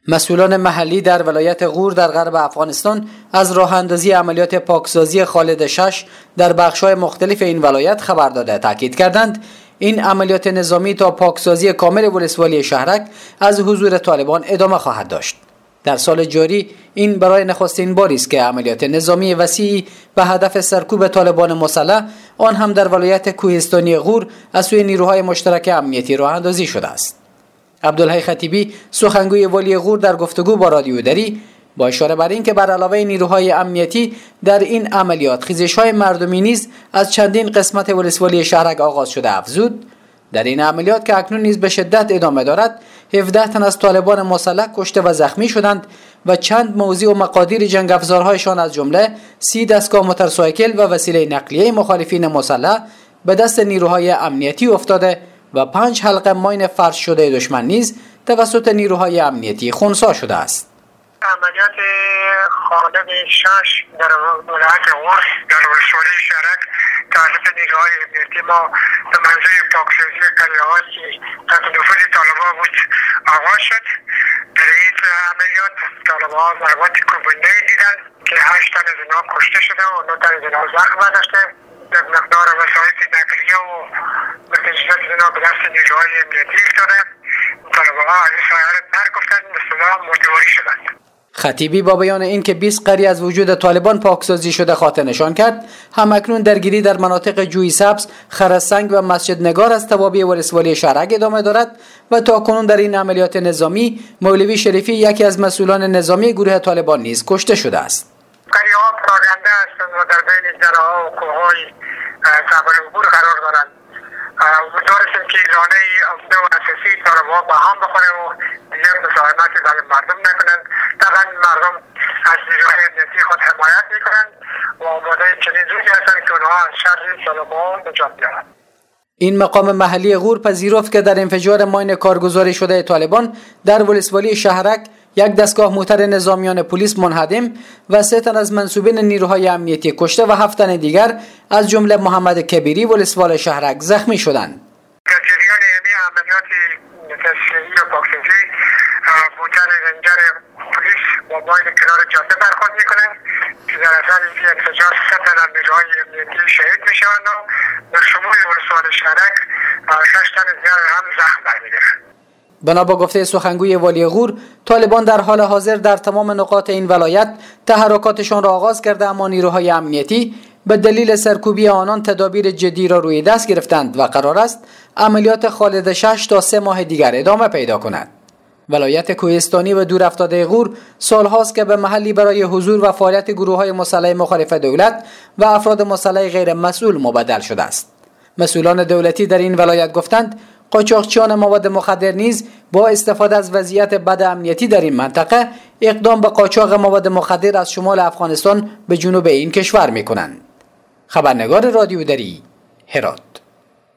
مسئولان محلی در ولایت غور در غرب افغانستان از راه اندازی عملیات پاکسازی خالد 6 در بخش‌های مختلف این ولایت خبر داده تاکید کردند این عملیات نظامی تا پاکسازی کامل ولسوالی شهرک از حضور طالبان ادامه خواهد داشت. در سال جاری این برای نخستین باری است که عملیات نظامی وسیعی به هدف سرکوب طالبان مسلح آن هم در ولایت کوهستانی غور از سوی نیروهای مشترک امنیتی راه اندازی شده است. عبدالحی خطیبی سخنگوی والی غور در گفتگو با رادیو دری با اشاره بر این که بر علاوه نیروهای امنیتی در این عملیات خیزش‌های مردمی نیز از چندین قسمت ولسوالی شهرک آغاز شده افزود در این عملیات که اکنون نیز به شدت ادامه دارد 17 تن از طالبان مسلح کشته و زخمی شدند و چند موضع و مقادیر جنگ افزارهایشان از جمله 30 دستگاه موتورسایکل و وسیله نقلیه مخالفین مسلح به دست نیروهای امنیتی افتاده و 5 حلقه ماین فرش شده دشمن نیز توسط نیروهای امنیتی خنثی شده است. عملیات خالد 6 در ولایت غور در ولسوالی شهرک توسط نیروهای امنیتی ما به منظور پاکسازی قریه‌هایی که تحت نفوذ طالبان بود آغاز شد. در این عملیات طالبان ضربات کوبنده دیدند که 8 تن از اینها کشته شده و 9 تن از اینها زخم داشته. یک مقدار وسایل نقلیه و تجهیزات اینها به دست نیروهای امنیتی افتاده. طالبان از این ساحه ترک گفتند به اصطلاح متواری شدند. خطیبی با بیان این که 20 قریه از وجود طالبان پاکسازی شده خاطر نشان کرد همکنون درگیری در مناطق جوی سبز، خرسنگ و مسجد نگار از توابع ولسوالی شهرک ادامه دارد و تاکنون در این عملیات نظامی مولوی شریفی یکی از مسئولان نظامی گروه طالبان نیز کشته شده است. قریه‌ها پراگنده هستند و در بین دره‌ها و کوه‌های جبل عبور قرار دارند. امیدوار هستیم که لانه عمده و اساسی طالبان با هم بخوره و دیگر مزاحمتی برای مردم نکنند. طبعا مردم از نیروهای امنیتی خود حمایت میکنند و آماده چنین روزی هستند که اونها از شر طالبان نجات بیارند. این مقام محلی غور پذیرفت که در انفجار ماین کارگزاری شده طالبان در ولسوالی شهرک یک دستگاه موتر نظامیان پلیس منهدم و 3 تن از منسوبین نیروهای امنیتی کشته و 7 تن دیگر از جمله محمد کبیری ولسوال شهرک زخمی شدند. در جریان این عملیات تسخیری و پاکسازی موتر رنجر پلیس با ماین کنار جاده برخورد میکنه که در اثر این انفجار 3 تن از نیروهای امنیتی شهید میشوند و به شمول ولسوال شهرک 6 تن دیگر هم زخم برمیگیرند. بنا با گفته سخنگوی والی غور طالبان در حال حاضر در تمام نقاط این ولایت تحرکاتشان را آغاز کرده اما نیروهای امنیتی به دلیل سرکوبی آنان تدابیر جدی را روی دست گرفتند و قرار است عملیات خالد 6 تا 3 ماه دیگر ادامه پیدا کند. ولایت کوهستانی و دور افتاده غور سالهاست که به محلی برای حضور و فعالیت گروه‌های مسلح مخالف دولت و افراد مسلح غیر مسئول مبدل شده است. مسئولان دولتی در این ولایت گفتند قاچاقچیان مواد مخدر نیز با استفاده از وضعیت بد امنیتی در این منطقه اقدام به قاچاق مواد مخدر از شمال افغانستان به جنوب این کشور می‌کنند. خبرنگار رادیو دری هرات.